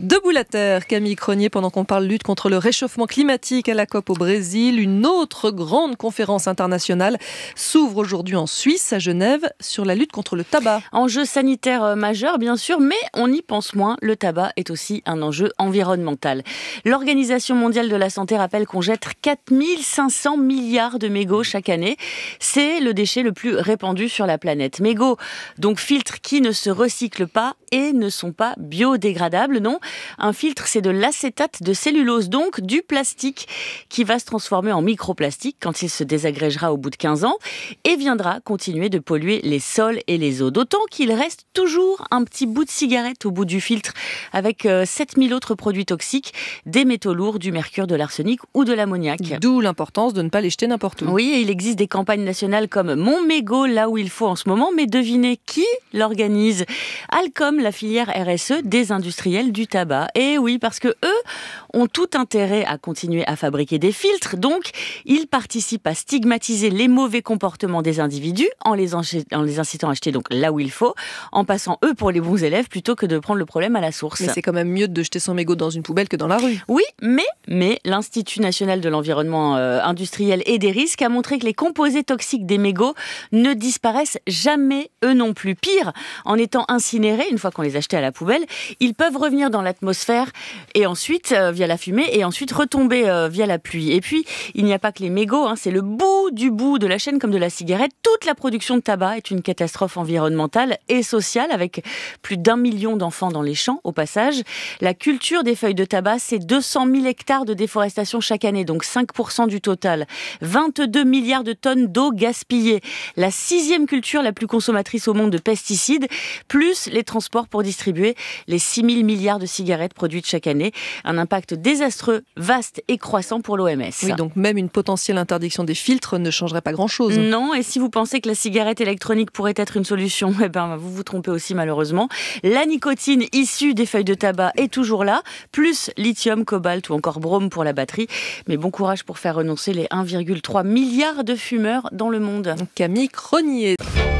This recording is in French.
Debout la terre, Camille Cronier, pendant qu'on parle lutte contre le réchauffement climatique à la COP au Brésil, une autre grande conférence internationale s'ouvre aujourd'hui en Suisse, à Genève, sur la lutte contre le tabac. Enjeu sanitaire majeur, bien sûr, mais on y pense moins. Le tabac est aussi un enjeu environnemental. L'Organisation mondiale de la santé rappelle qu'on jette 4500 milliards de mégots chaque année. C'est le déchet le plus répandu sur la planète. Mégots, donc filtres qui ne se recyclent pas et ne sont pas biodégradables, non. Un filtre, c'est de l'acétate de cellulose, donc du plastique qui va se transformer en microplastique quand il se désagrégera au bout de 15 ans et viendra continuer de polluer les sols et les eaux. D'autant qu'il reste toujours un petit bout de cigarette au bout du filtre avec 7000 autres produits toxiques, des métaux lourds, du mercure, de l'arsenic ou de l'ammoniac. D'où l'importance de ne pas les jeter n'importe où. Oui, et il existe des campagnes nationales comme Mon mégot là où il faut en ce moment, mais devinez qui l'organise ? Alcom, la filière RSE des industriels du tabac. Et oui, parce que eux ont tout intérêt à continuer à fabriquer des filtres, donc ils participent à stigmatiser les mauvais comportements des individus en les incitant à acheter donc là où il faut, en passant eux pour les bons élèves plutôt que de prendre le problème à la source. Mais c'est quand même mieux de jeter son mégot dans une poubelle que dans la rue. Oui, mais l'Institut national de l'environnement industriel et des risques a montré que les composés toxiques des mégots ne disparaissent jamais eux non plus. Pire, en étant incinérés, une fois qu'on les a jetés à la poubelle, ils peuvent revenir dans l'atmosphère et ensuite via la fumée et ensuite retomber via la pluie. Et puis, il n'y a pas que les mégots, c'est le bout du bout de la chaîne comme de la cigarette. Toute la production de tabac est une catastrophe environnementale et sociale avec plus d'1 million d'enfants dans les champs au passage. La culture des feuilles de tabac, c'est 200 000 hectares de déforestation chaque année, donc 5% du total. 22 milliards de tonnes d'eau gaspillée. La 6e culture la plus consommatrice au monde de pesticides, plus les transports pour distribuer les 6 000 milliards de cigarettes produites chaque année. Un impact désastreux, vaste et croissant pour l'OMS. Oui, donc même une potentielle interdiction des filtres ne changerait pas grand-chose. Non, et si vous pensez que la cigarette électronique pourrait être une solution, vous vous trompez aussi malheureusement. La nicotine issue des feuilles de tabac est toujours là, plus lithium, cobalt ou encore brome pour la batterie. Mais bon courage pour faire renoncer les 1,3 milliard de fumeurs dans le monde. Camille Cronier.